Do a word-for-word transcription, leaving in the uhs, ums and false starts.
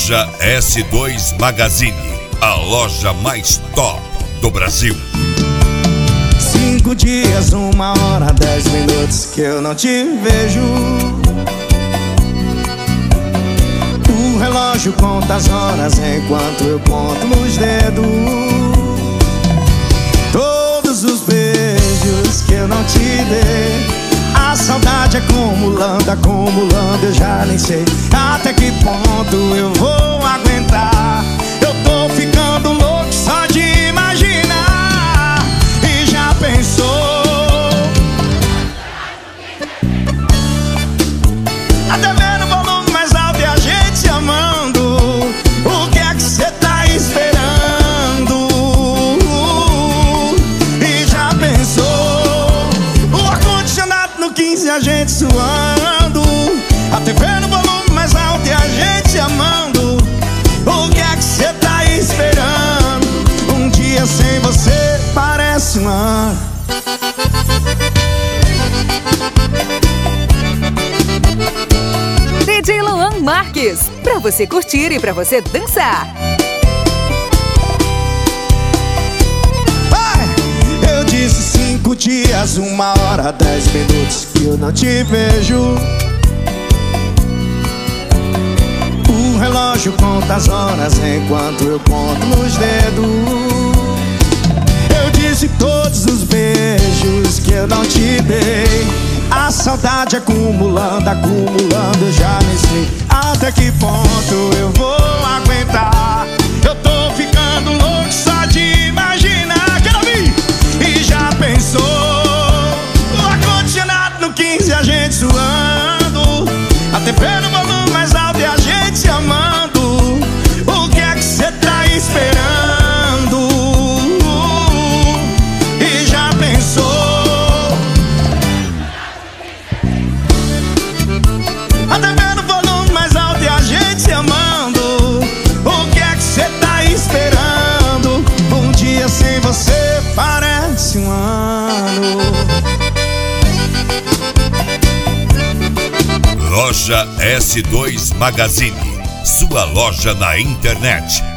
Loja S dois Magazine, a loja mais top do Brasil. Cinco dias, uma hora, dez minutos que eu não te vejo. O relógio conta as horas enquanto eu conto nos dedos. Todos os beijos que eu não te dei, a saudade acumulando, acumulando, eu já nem sei até que ponto eu vou aguentar. Eu tô ficando louco só de imaginar. E já pensou? Até vendo o volume mais alto e a gente se amando. O que é que cê tá esperando? E já pensou? O ar-condicionado no quinze, a gente suando. A T V no volume mais alto e a gente se amando. O que é que cê tá esperando? Um dia sem você parece um ano. D J Luan Marques, pra você curtir e pra você dançar. Ai, eu disse cinco dias, uma hora, dez minutos que eu não te vejo. O relógio conta as horas enquanto eu conto nos dedos. Eu disse todos os beijos que eu não te dei, a saudade acumulando, acumulando, eu já nem sei até que ponto eu vou aguentar. Eu tô ficando louco só de imaginar. Quero ouvir! E já pensou? O ar-condicionado no quinze, a gente suando. A T V no volume mais alto e a gente se amando. O que é que cê tá esperando? E já pensou? A T V no volume mais alto e a gente se amando. O que é que cê tá esperando? Um dia sem você parece um ano. Loja S dois Magazine, sua loja na internet.